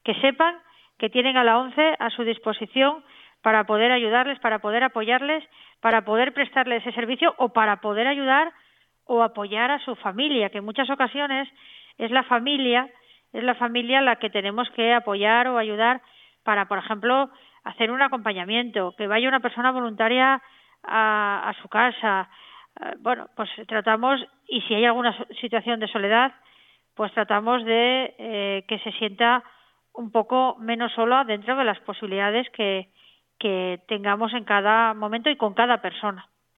que sepan que tienen a la ONCE a su disposición para poder ayudarles, para poder apoyarles, para poder prestarles ese servicio o para poder ayudar o apoyar a su familia, que en muchas ocasiones es la familia la que tenemos que apoyar o ayudar para, por ejemplo, hacer un acompañamiento, que vaya una persona voluntaria a su casa. Bueno, pues tratamos, y si hay alguna situación de soledad, pues tratamos de que se sienta un poco menos sola dentro de las posibilidades que tengamos en cada momento y con cada persona.